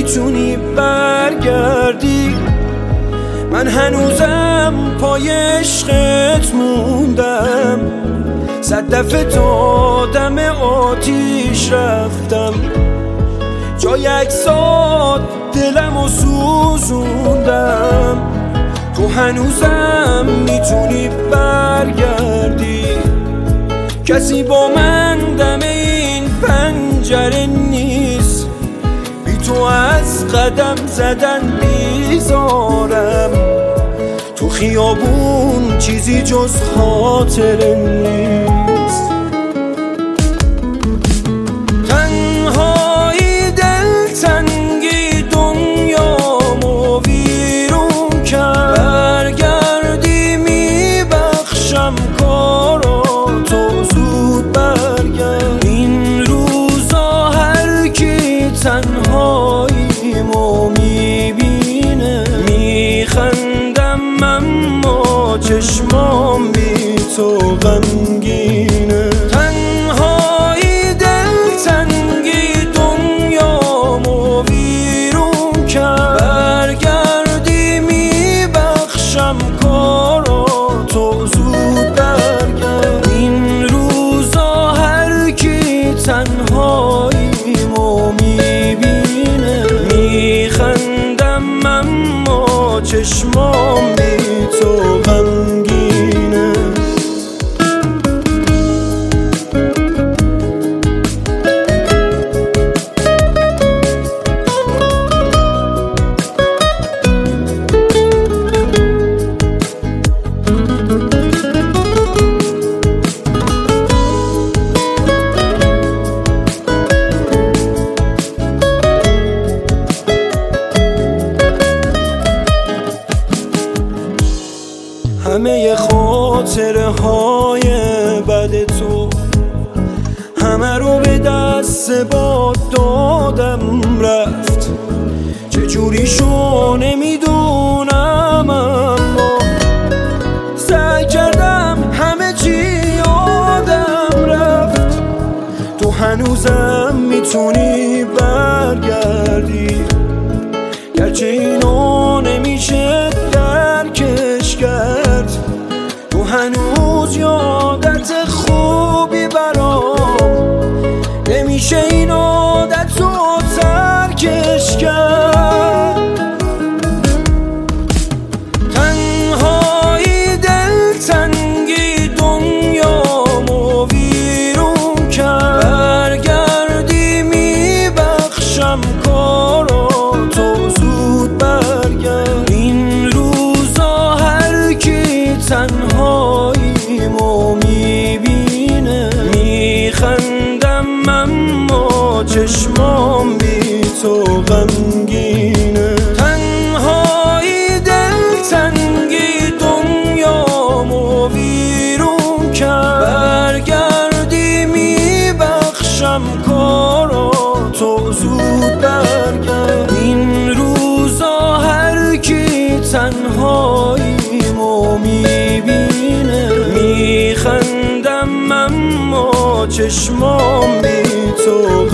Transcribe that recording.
میتونی برگردی. من هنوزم پای عشقت موندم، 100 دفعه تا دم آتیش رفتم، جای عکسات دلمو سوزوندم. تو هنوزم میتونی برگردی، کسی با من دم این پنجره نیست، بی تو از قدم زدن بیزارم. تو خیابون چیزی جز خاطره نیست. تنهایی دلتنگی دنیامو ویرون کرد، برگردی میبخشم کاراتو، زود برگرد. این روزا هر کی تنهاییمو میبینه میخندم، اما چشمام بی تو غمگینه. تنهایی دلتنگی دنیامو ویرون کرد، برگردی میبخشم کاراتو، زود برگرد. این روزا هر کی تنهاییمو میبینه میخندم، اما چشمام بی تو غمگینه. همه خاطره های بد تو همه رو به دست باد دادم رفت، چجوری شو نمیدونم، اما سعی کردم همه چی یادم رفت. تو هنوزم میتونی برگردی، گرچه اینو نمیشه درکش کرد. تو هنوز یادت خوبی برام، نمیشه این عادت رو ترکش کرد. تنهایی دلتنگی دنیامو ویرون کرد، برگردی میبخشم کاراتو، زود برگرد. این روزا هر کی تنهاییمو میبینه میخندم، اما چشمام بی تو غمگینه. تنهایی دلتنگی دنیامو ویرون کرد، برگردی میبخشم کاراتو، زود برگرد. این روزا هر کی تنهاییمو میبینه میخندم، اما چشمام بی تو